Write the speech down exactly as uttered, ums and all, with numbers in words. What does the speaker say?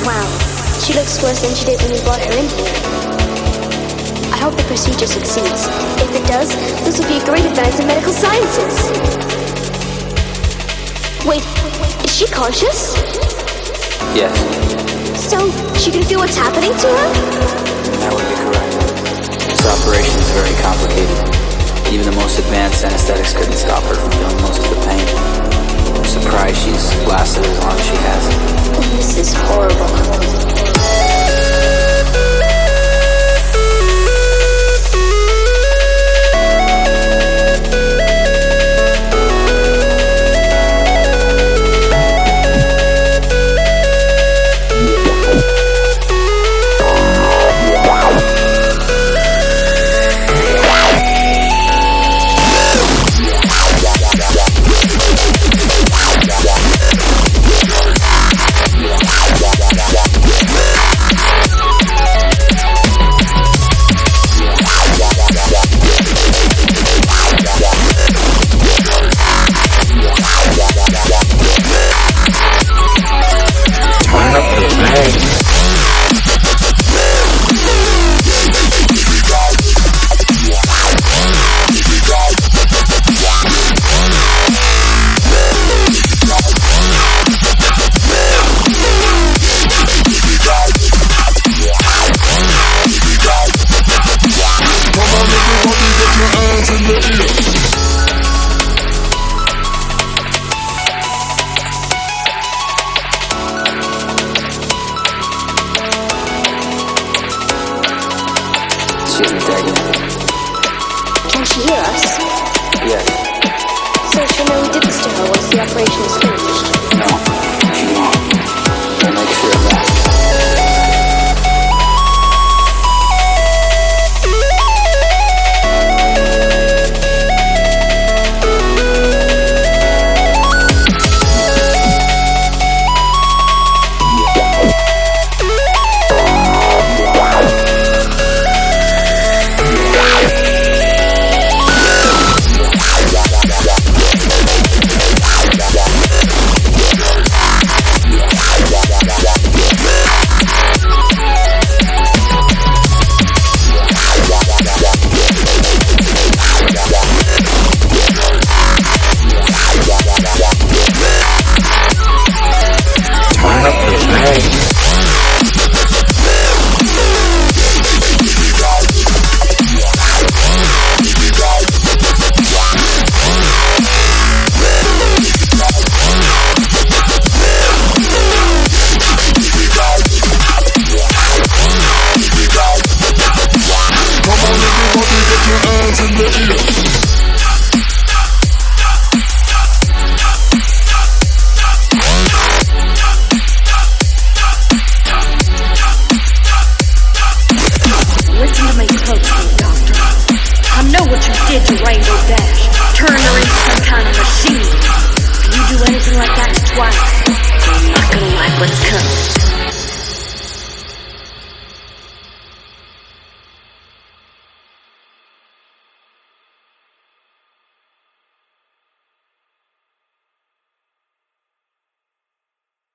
Wow, she looks worse than she did when we brought her in here. I hope the procedure succeeds. If it does, this will be a great advance in medical sciences. Wait, is she conscious? Yes. So, she can feel what's happening to her? That would be correct. This operation is very complicated. Even the most advanced anesthetics couldn't stop her from feeling most of the pain. I'm surprised she's lasted as long as she has. This is horrible. She isn't dead yet. Can she hear us? Yes. So she'll know we did this to her once the operation is finished.